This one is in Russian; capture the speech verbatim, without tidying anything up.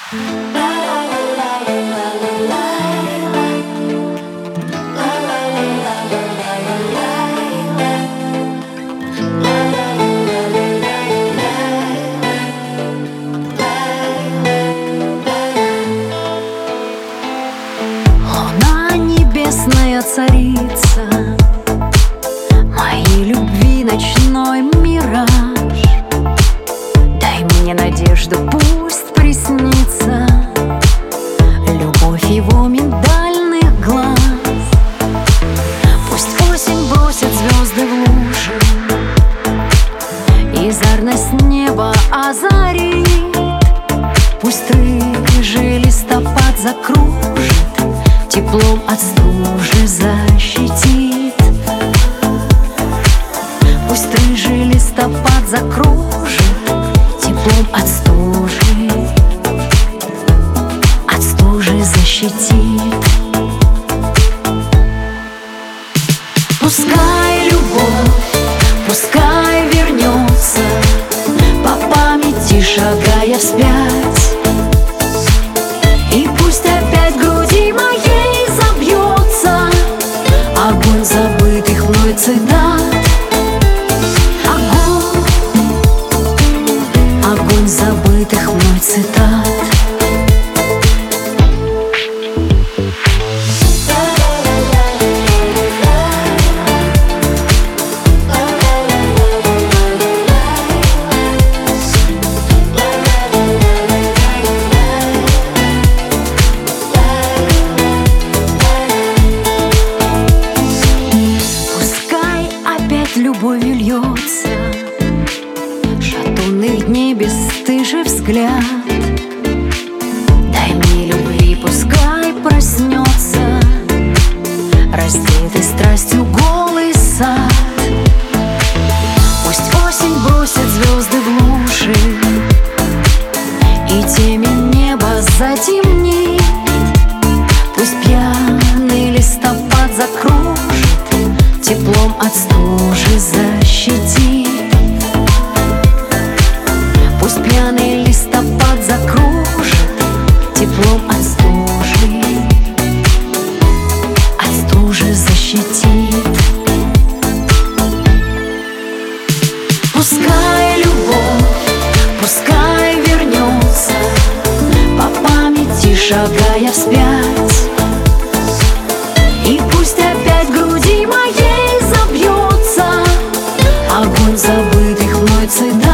Луна небесная царица моей любви ночной мираж. Дай мне надежду, пусть приснится любовь его миндальных глаз. Пусть осень бросит звезды в лужи и зарность неба озарит. Пусть рыжий листопад закружит, теплом от стужи защитит. Пусть рыжий листопад закружит, теплом от стужи, от стужи защитит. Пускай любовь, пускай вернется, по памяти шагая вспять. И пусть опять в груди моей забьется огонь забытых мной цитат. Огонь, огонь забытых мной цитат. Любовью льется шатунных дней бесстыжий взгляд. Дай мне любви, пускай проснется раздетый страстью голый сад. Пусть осень бросит звезды в лужи и темень неба затемнит. Пусть пьяный листопад закружит, теплом от стужи защитит. Пусть пьяный листопад закружит, теплом от стужи, от стужи защитит. Пускай любовь, пускай вернется, по памяти шагая вспять. И пусть опять в груди моей забьется огонь забытых мной цитат.